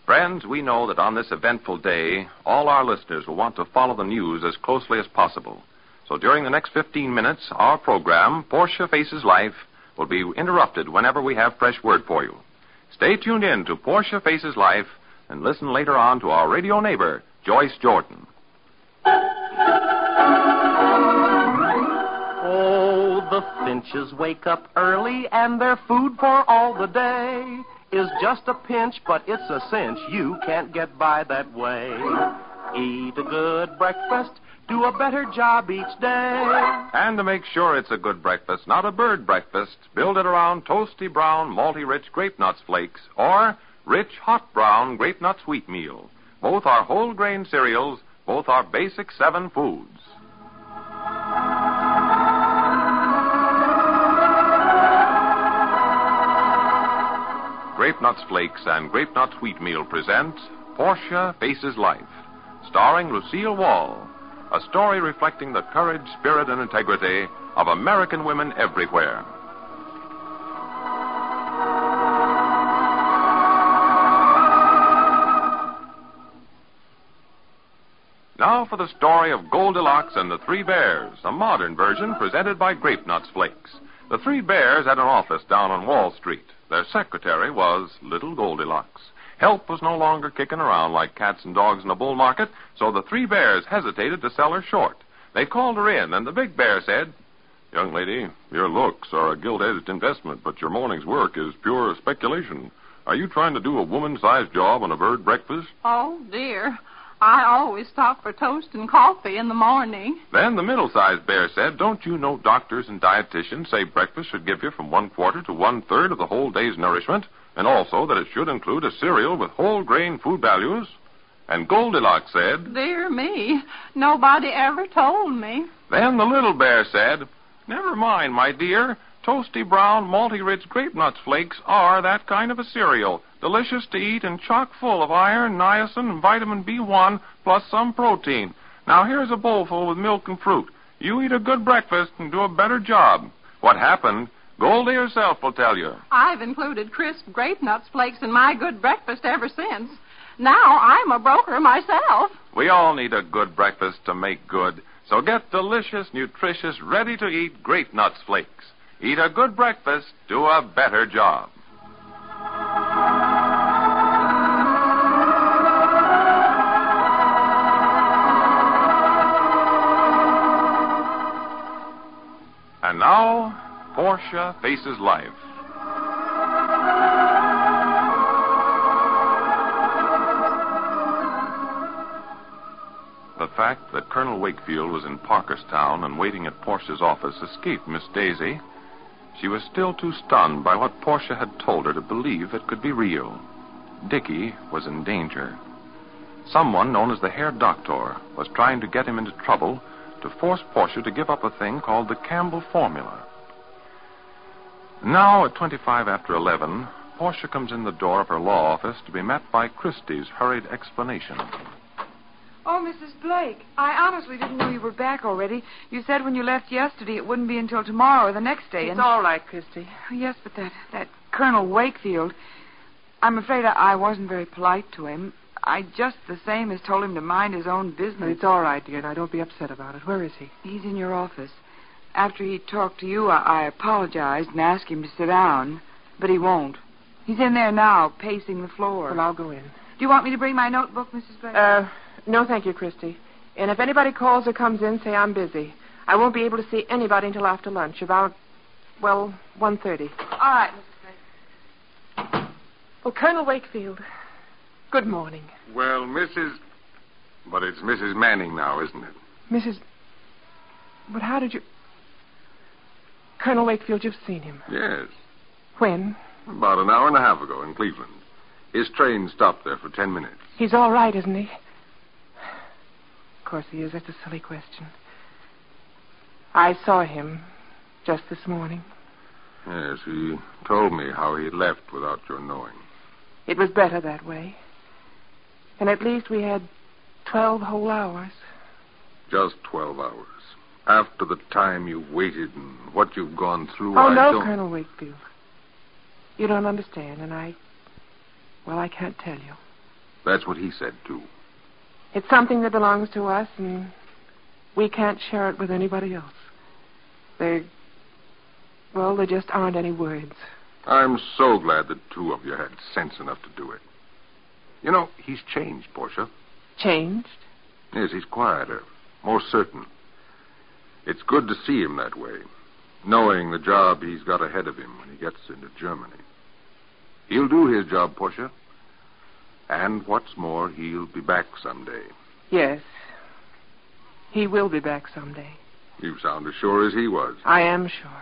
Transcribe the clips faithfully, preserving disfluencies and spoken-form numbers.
Friends, we know that on this eventful day, all our listeners will want to follow the news as closely as possible. So during the next fifteen minutes, our program, Portia Faces Life, will be interrupted whenever we have fresh word for you. Stay tuned in to Portia Faces Life and listen later on to our radio neighbor, Joyce Jordan. Oh, the finches wake up early and their food for all the day is just a pinch, but it's a cinch. You can't get by that way. Eat a good breakfast, do a better job each day. And to make sure it's a good breakfast, not a bird breakfast, build it around toasty brown, malty-rich grape nuts flakes or rich, hot brown grape nuts wheatmeal. Both are whole grain cereals, both are basic seven foods. Grape Nuts Flakes and Grape Nuts Wheatmeal present Portia Faces Life, starring Lucille Wall, a story reflecting the courage, spirit, and integrity of American women everywhere. Now for the story of Goldilocks and the Three Bears, a modern version presented by Grape Nuts Flakes. The Three Bears had an office down on Wall Street. Their secretary was Little Goldilocks. Help was no longer kicking around like cats and dogs in a bull market, so the Three Bears hesitated to sell her short. They called her in, and the Big Bear said, "Young lady, your looks are a gilt-edged investment, but your morning's work is pure speculation. Are you trying to do a woman-sized job on a bird breakfast?" Oh, dear. I always stop for toast and coffee in the morning. Then the middle-sized bear said, "Don't you know doctors and dietitians say breakfast should give you from one quarter to one-third of the whole day's nourishment, and also that it should include a cereal with whole grain food values?" And Goldilocks said, "Dear me, nobody ever told me." Then the little bear said, "Never mind, my dear. Toasty brown, malty-rich grape nuts flakes are that kind of a cereal. Delicious to eat and chock full of iron, niacin, and vitamin B one, plus some protein. Now here's a bowlful with milk and fruit. You eat a good breakfast and do a better job." What happened, Goldie herself will tell you. I've included crisp grape nuts flakes in my good breakfast ever since. Now I'm a broker myself. We all need a good breakfast to make good. So get delicious, nutritious, ready-to-eat grape nuts flakes. Eat a good breakfast, do a better job. And now, Portia Faces Life. The fact that Colonel Wakefield was in Parkerstown and waiting at Portia's office escaped Miss Daisy. She was still too stunned by what Portia had told her to believe it could be real. Dickie was in danger. Someone known as the Herr Doctor was trying to get him into trouble to force Portia to give up a thing called the Campbell Formula. Now, at twenty-five after eleven, Portia comes in the door of her law office to be met by Christie's hurried explanation. Oh, Missus Blake, I honestly didn't know you were back already. You said when you left yesterday it wouldn't be until tomorrow or the next day. It's and... all right, Christy. Yes, but that, that Colonel Wakefield, I'm afraid I, I wasn't very polite to him. I just the same as told him to mind his own business. It's all right, dear. Now, don't be upset about it. Where is he? He's in your office. After he talked to you, I, I apologized and asked him to sit down, but he won't. He's in there now, pacing the floor. Well, I'll go in. Do you want me to bring my notebook, Missus Blake? Uh... No, thank you, Christy. And if anybody calls or comes in, say I'm busy. I won't be able to see anybody until after lunch, about, well, one thirty. All right, Missus Blake. Well, Colonel Wakefield, good morning. Well, Missus But it's Missus Manning now, isn't it? Missus But how did you... Colonel Wakefield, you've seen him. Yes. When? About an hour and a half ago in Cleveland. His train stopped there for ten minutes. He's all right, isn't he? Of course he is. That's a silly question. I saw him just this morning. Yes, he told me how he left without your knowing. It was better that way. And at least we had twelve whole hours. Just twelve hours. After the time you waited and what you've gone through, oh, I no, don't... Colonel Wakefield. You don't understand, and I... Well, I can't tell you. That's what he said, too. It's something that belongs to us, and we can't share it with anybody else. There, well, there just aren't any words. I'm so glad the two of you had sense enough to do it. You know, he's changed, Portia. Changed? Yes, he's quieter, more certain. It's good to see him that way, knowing the job he's got ahead of him when he gets into Germany. He'll do his job, Portia. And what's more, he'll be back someday. Yes. He will be back someday. You sound as sure as he was. I am sure.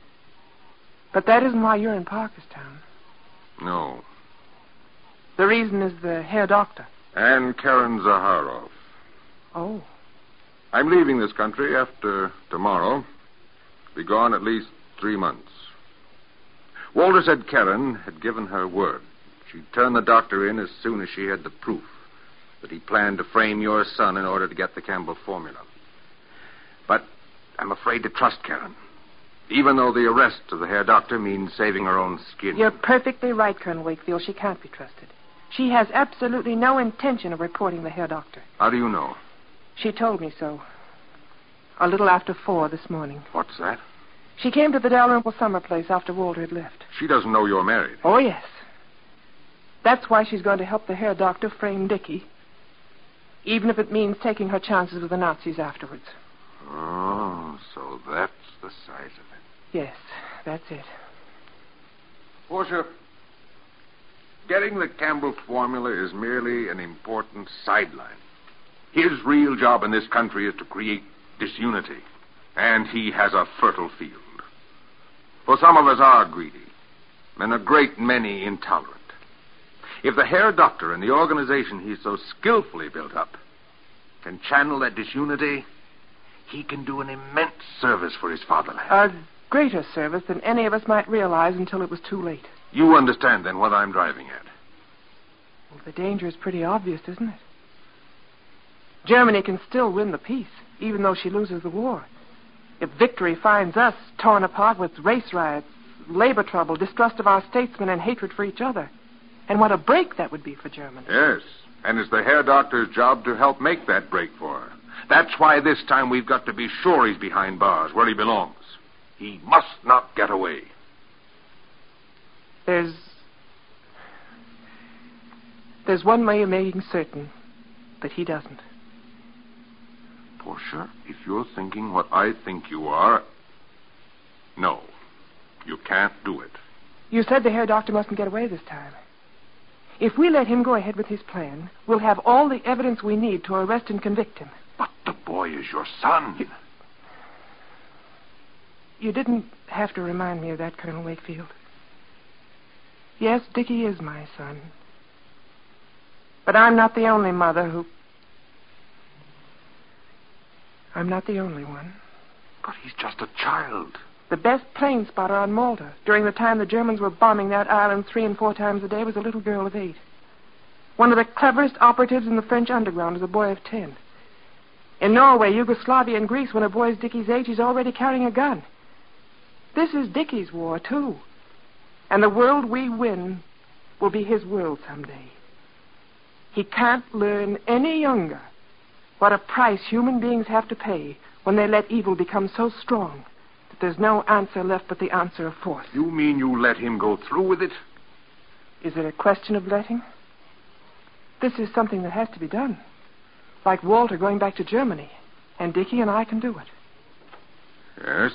But that isn't why you're in Parkerstown. No. The reason is the Herr Doctor. And Karen Zaharoff. Oh. I'm leaving this country after tomorrow. Be gone at least three months. Walter said Karen had given her word. She'd turn the doctor in as soon as she had the proof that he planned to frame your son in order to get the Campbell formula. But I'm afraid to trust Karen, even though the arrest of the Herr Doctor means saving her own skin. You're perfectly right, Colonel Wakefield. She can't be trusted. She has absolutely no intention of reporting the Herr Doctor. How do you know? She told me so. A little after four this morning. What's that? She came to the Dalrymple summer place after Walter had left. She doesn't know you're married. Oh, yes. That's why she's going to help the Herr Doctor frame Dickie, even if it means taking her chances with the Nazis afterwards. Oh, so that's the size of it. Yes, that's it. Portia, getting the Campbell formula is merely an important sideline. His real job in this country is to create disunity, and he has a fertile field. For some of us are greedy, and a great many intolerant. If the Herr Doctor and the organization he's so skillfully built up can channel that disunity, he can do an immense service for his fatherland. A greater service than any of us might realize until it was too late. You understand, then, what I'm driving at. Well, the danger is pretty obvious, isn't it? Germany can still win the peace, even though she loses the war. If victory finds us torn apart with race riots, labor trouble, distrust of our statesmen, and hatred for each other. And what a break that would be for Germany. Yes, and it's the Herr Doctor's job to help make that break for her. That's why this time we've got to be sure he's behind bars, where he belongs. He must not get away. There's... There's one way of making certain that he doesn't. Portia, if you're thinking what I think you are... No, you can't do it. You said the Herr Doctor mustn't get away this time. If we let him go ahead with his plan, we'll have all the evidence we need to arrest and convict him. But the boy is your son. You, you didn't have to remind me of that, Colonel Wakefield. Yes, Dickie is my son. But I'm not the only mother who... I'm not the only one. But he's just a child. The best plane spotter on Malta during the time the Germans were bombing that island three and four times a day was a little girl of eight. One of the cleverest operatives in the French underground is a boy of ten. In Norway, Yugoslavia, and Greece, when a boy's Dickie's age, he's already carrying a gun. This is Dickie's war, too. And the world we win will be his world someday. He can't learn any younger what a price human beings have to pay when they let evil become so strong that there's no answer left but the answer of force. You mean you let him go through with it? Is it a question of letting? This is something that has to be done. Like Walter going back to Germany. And Dickie and I can do it. Yes.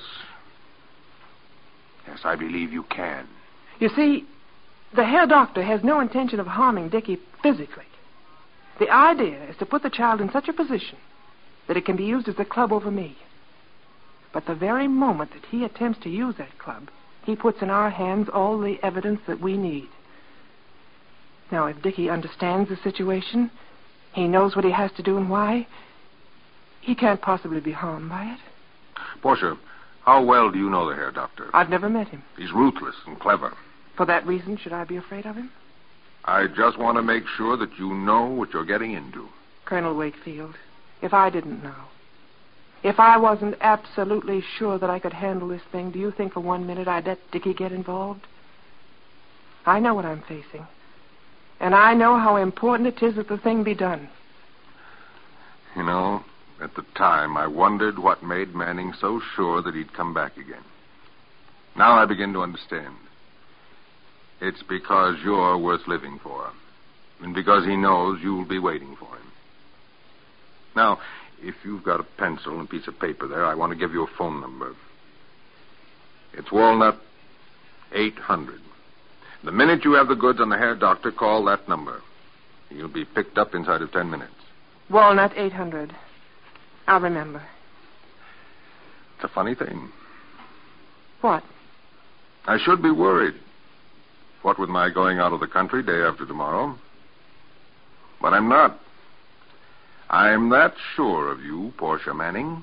Yes, I believe you can. You see, the Herr Doctor has no intention of harming Dickie physically. The idea is to put the child in such a position that it can be used as a club over me. But the very moment that he attempts to use that club, he puts in our hands all the evidence that we need. Now, if Dickie understands the situation, he knows what he has to do and why, he can't possibly be harmed by it. Portia, how well do you know the Herr Doctor? I've never met him. He's ruthless and clever. For that reason, should I be afraid of him? I just want to make sure that you know what you're getting into. Colonel Wakefield, if I didn't know, if I wasn't absolutely sure that I could handle this thing, do you think for one minute I'd let Dickie get involved? I know what I'm facing. And I know how important it is that the thing be done. You know, at the time, I wondered what made Manning so sure that he'd come back again. Now I begin to understand. It's because you're worth living for. And because he knows you'll be waiting for him. Now, if you've got a pencil and a piece of paper there, I want to give you a phone number. It's Walnut eight hundred. The minute you have the goods on the hair doctor, call that number. You'll be picked up inside of ten minutes. Walnut eight hundred. I'll remember. It's a funny thing. What? I should be worried. What with my going out of the country day after tomorrow. But I'm not. I'm that sure of you, Portia Manning.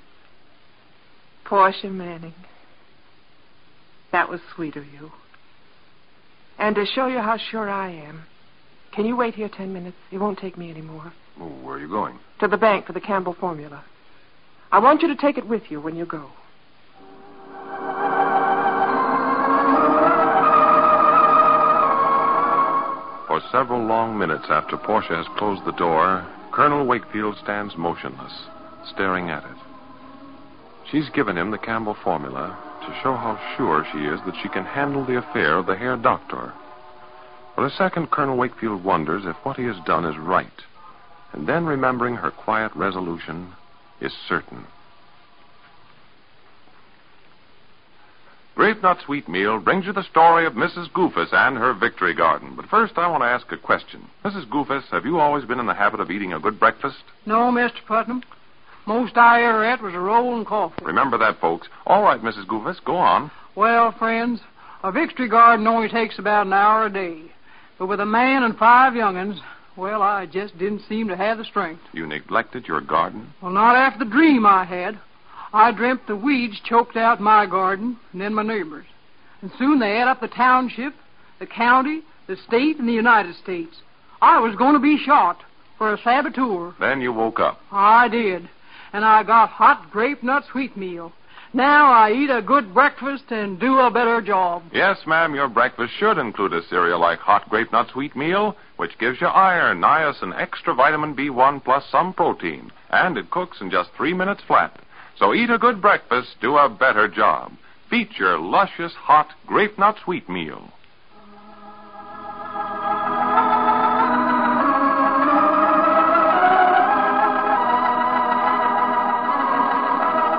Portia Manning. That was sweet of you. And to show you how sure I am, can you wait here ten minutes? It won't take me any more. Oh, where are you going? To the bank for the Campbell formula. I want you to take it with you when you go. For several long minutes after Portia has closed the door, Colonel Wakefield stands motionless, staring at it. She's given him the Campbell formula to show how sure she is that she can handle the affair of the hair doctor. For a second, Colonel Wakefield wonders if what he has done is right, and then, remembering her quiet resolution, is certain. Grape Nut Sweet Meal brings you the story of Missus Goofus and her victory garden. But first, I want to ask a question. Missus Goofus, have you always been in the habit of eating a good breakfast? No, Mister Putnam. Most I ever ate was a roll and coffee. Remember that, folks. All right, Missus Goofus, go on. Well, friends, a victory garden only takes about an hour a day. But with a man and five young'uns, well, I just didn't seem to have the strength. You neglected your garden? Well, not after the dream I had. I dreamt the weeds choked out my garden and then my neighbors. And soon they ate up the township, the county, the state, and the United States. I was going to be shot for a saboteur. Then you woke up. I did. And I got hot grape nut sweet meal. Now I eat a good breakfast and do a better job. Yes, ma'am, your breakfast should include a cereal like hot grape nut sweet meal, which gives you iron, niacin, extra vitamin B one, plus some protein. And it cooks in just three minutes flat. So eat a good breakfast, do a better job. Feature luscious hot grape nut sweet meal.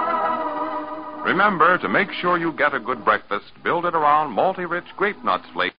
Remember, to make sure you get a good breakfast, build it around multi-rich grape nuts flakes.